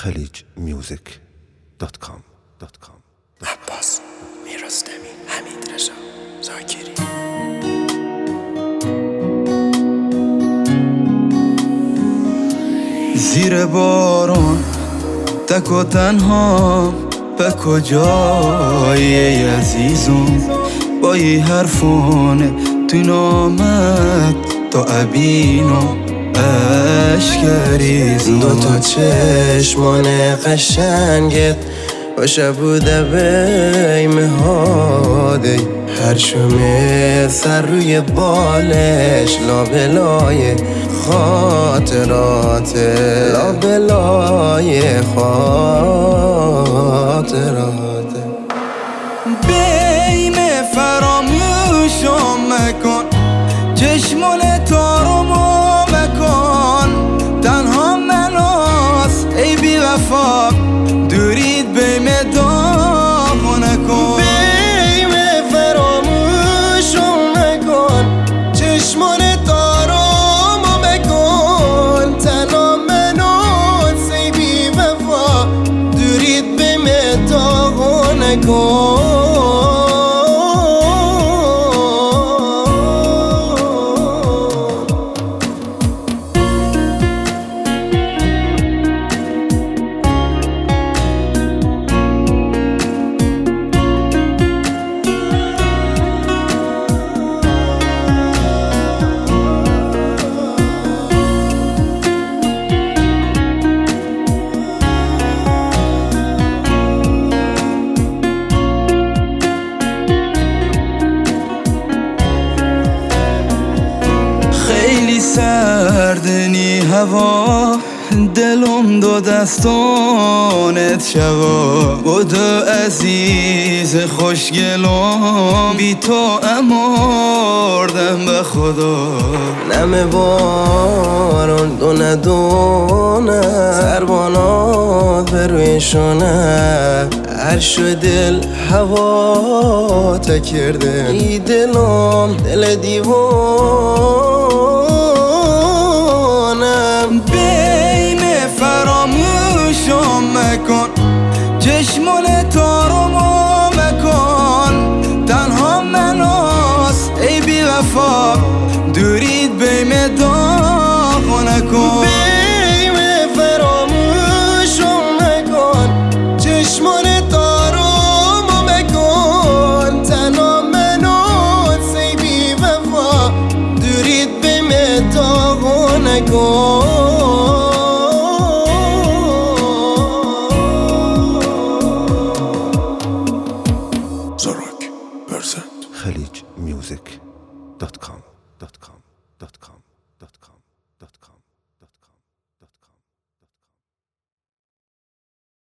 khaleejmusic.com. عباس میرستمی، حمید رضا زاکری. زیر باران تک و تنها به کجایی عزیزم، با این حرفانه تو نامت تا ابینم اشکریزم. دوتا چشمان قشنگت باشه بوده بیم هاده، هر شمه سر روی بالش لابلای خاطراته، لابلای خاطراته. بیم فراموشم مکن، چشمان تارمو مکن، تنها مناس ای بی وفا، دورید بیم داغ نکن. بیم فراموشم مکن، چشمان تارمو مکن، تنها مناس ای بی وفا، دورید بیم داغ نکن. سردنی هوا، دلم دو دستانت شوا. بودو عزیز خوشگلم، بی تو امردم به خدا. نم بارون دونه دونه سربانات به روی شونه، عرش و دل هوا تا کرده، ای دلم دل دیوانم. بیم فراموشم مکن، چشمان تارمو مکن، تنها مناس ای بی وفا، دورید بیم داغ نکن. بیم فراموشم مکن، چشمان تارمو مکن، تنها مناس ای بی وفا، دورید بیم داغ نکن. khaleejmusic.com.